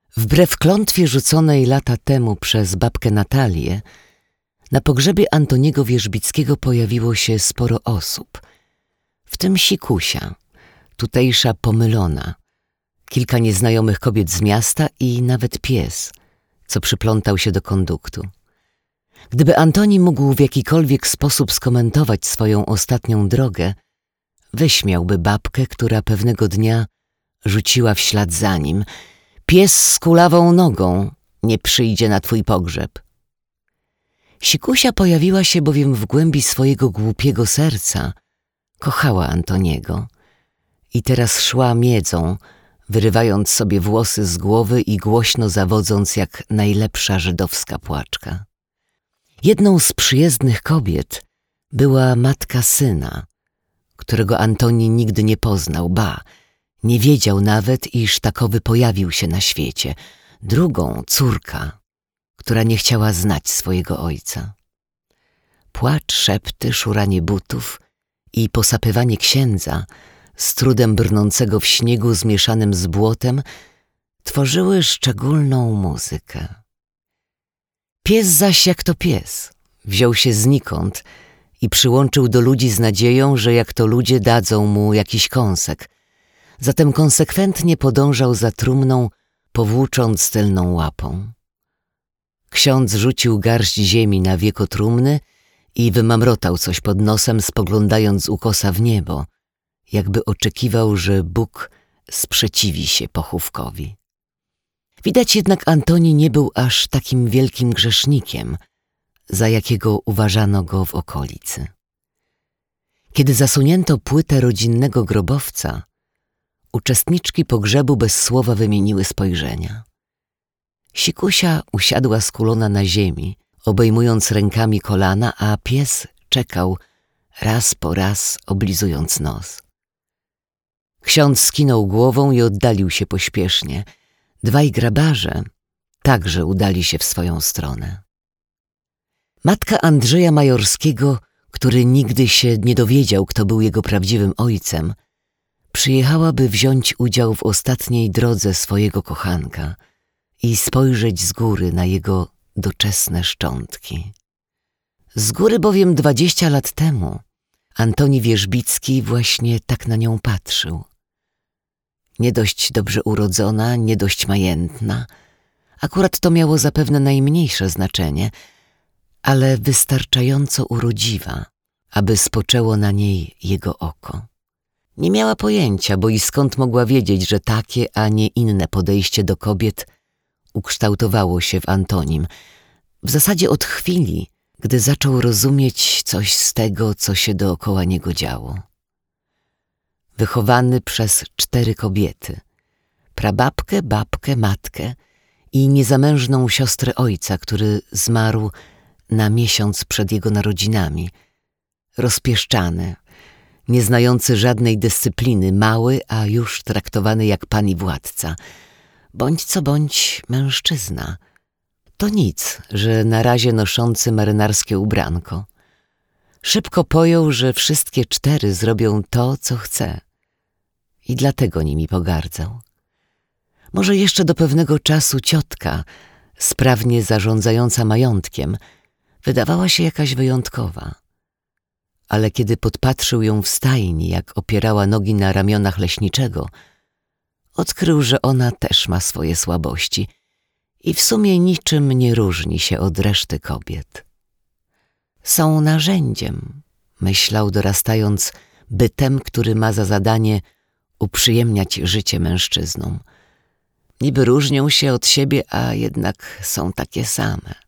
Wbrew klątwie rzuconej lata temu przez babkę Natalię, na pogrzebie Antoniego Wierzbickiego pojawiło się sporo osób, w tym Sikusia, tutejsza Pomylona, kilka nieznajomych kobiet z miasta i nawet pies, co przyplątał się do konduktu. Gdyby Antoni mógł w jakikolwiek sposób skomentować swoją ostatnią drogę, wyśmiałby babkę, która pewnego dnia rzuciła w ślad za nim: pies z kulawą nogą nie przyjdzie na twój pogrzeb. Sikusia pojawiła się bowiem w głębi swojego głupiego serca, kochała Antoniego i teraz szła miedzą, wyrywając sobie włosy z głowy i głośno zawodząc jak najlepsza żydowska płaczka. Jedną z przyjezdnych kobiet była matka syna, którego Antoni nigdy nie poznał, ba, nie wiedział nawet, iż takowy pojawił się na świecie. Drugą córka, która nie chciała znać swojego ojca. Płacz, szepty, szuranie butów i posapywanie księdza, z trudem brnącego w śniegu zmieszanym z błotem, tworzyły szczególną muzykę. Pies zaś jak to pies, wziął się znikąd i przyłączył do ludzi z nadzieją, że jak to ludzie dadzą mu jakiś kąsek. Zatem konsekwentnie podążał za trumną, powłócząc tylną łapą. Ksiądz rzucił garść ziemi na wieko trumny i wymamrotał coś pod nosem, spoglądając ukosa w niebo, jakby oczekiwał, że Bóg sprzeciwi się pochówkowi. Widać jednak Antoni nie był aż takim wielkim grzesznikiem, za jakiego uważano go w okolicy. Kiedy zasunięto płytę rodzinnego grobowca, uczestniczki pogrzebu bez słowa wymieniły spojrzenia. Sikusia usiadła skulona na ziemi, obejmując rękami kolana, a pies czekał, raz po raz oblizując nos. Ksiądz skinął głową i oddalił się pośpiesznie. Dwaj grabarze także udali się w swoją stronę. Matka Andrzeja Majorskiego, który nigdy się nie dowiedział, kto był jego prawdziwym ojcem, przyjechała, by wziąć udział w ostatniej drodze swojego kochanka i spojrzeć z góry na jego doczesne szczątki. Z góry bowiem 20 lat temu Antoni Wierzbicki właśnie tak na nią patrzył. Nie dość dobrze urodzona, nie dość majętna, akurat to miało zapewne najmniejsze znaczenie, ale wystarczająco urodziwa, aby spoczęło na niej jego oko. Nie miała pojęcia, bo i skąd mogła wiedzieć, że takie, a nie inne podejście do kobiet ukształtowało się w Antonim, w zasadzie od chwili, gdy zaczął rozumieć coś z tego, co się dookoła niego działo. Wychowany przez 4 kobiety, prababkę, babkę, matkę i niezamężną siostrę ojca, który zmarł na miesiąc przed jego narodzinami, rozpieszczany, nie znający żadnej dyscypliny, mały, a już traktowany jak pan i władca, bądź co bądź mężczyzna. To nic, że na razie noszący marynarskie ubranko. Szybko pojął, że wszystkie 4 zrobią to, co chce i dlatego nimi pogardzał. Może jeszcze do pewnego czasu ciotka, sprawnie zarządzająca majątkiem, wydawała się jakaś wyjątkowa. Ale kiedy podpatrzył ją w stajni, jak opierała nogi na ramionach leśniczego, odkrył, że ona też ma swoje słabości i w sumie niczym nie różni się od reszty kobiet. Są narzędziem, myślał, dorastając, bytem, który ma za zadanie uprzyjemniać życie mężczyznom. Niby różnią się od siebie, a jednak są takie same.